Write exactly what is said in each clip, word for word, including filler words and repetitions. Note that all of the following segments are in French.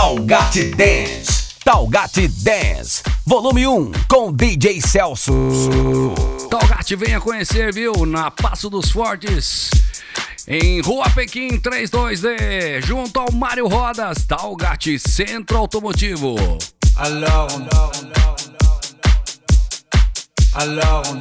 Talgate Dance. Talgate Dance, volume um, com D J Celso. Talgate, venha conhecer, viu? Na Passo dos Fortes, em Rua Pequim três dois D, junto ao Mário Rodas. Talgate Centro Automotivo. Alors on Alors on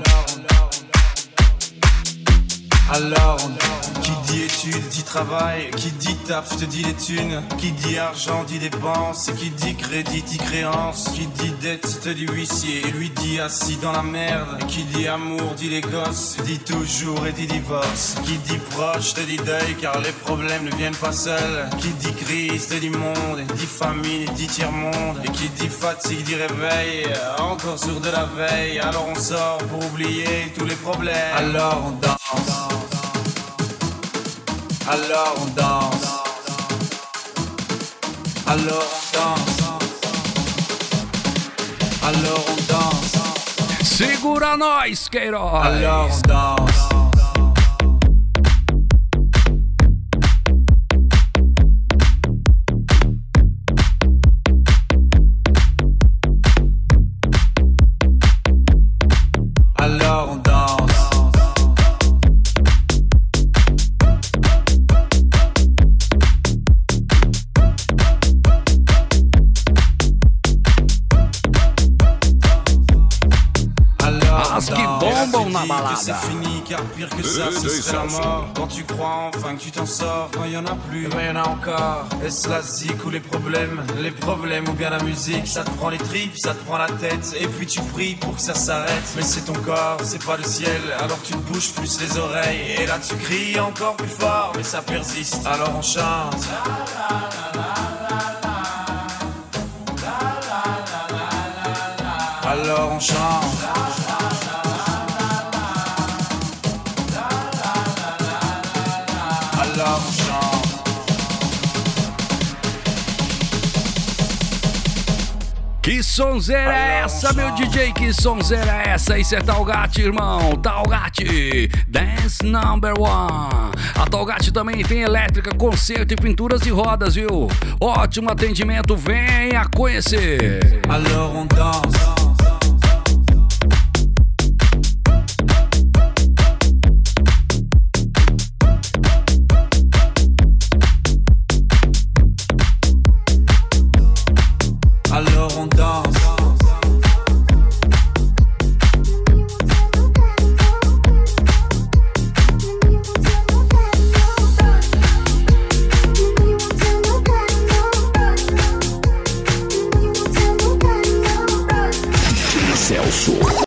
Alors on Qui dit études dit travail, qui dit taf te dit les thunes, qui dit argent dit dépenses, qui dit crédit dit créance, qui dit dette te dit huissier, lui dit assis dans la merde, qui dit amour dit les gosses, dit toujours et dit divorce, qui dit proche te dit deuil car les problèmes ne viennent pas seuls, qui dit crise te dit monde, dit famine dit tiers-monde, et qui dit fatigue dit réveil, encore sur de la veille, alors on sort pour oublier tous les problèmes, alors on danse. Alors on danse, alors on danse, alors on danse. Segura nós, Queiroz. Alors on danse. Alors on danse. As que bombam na balada. C'est fini car pire que ça ce serait la mort. Quand tu crois enfin que tu t'en sors, quand y en a plus, quand y en a encore. Est-ce la zik ou les problèmes, les problèmes ou bien la musique? Ça te prend les tripes, ça te prend la tête, et puis tu pries pour que ça s'arrête. Mais c'est ton corps, c'est pas le ciel, alors tu te bouges plus les oreilles. Et là tu cries encore plus fort, mais ça persiste. Alors on chante. Alors on chante. Alors on chante. Que sonzeira é essa, meu D J? Que sonzeira é essa? Isso é Talgate, irmão. Talgate Dance Number One. A Talgate também tem elétrica, conserto e pinturas de rodas, viu? Ótimo atendimento, venha conhecer. Alors on danse. Alors on danse. Celso.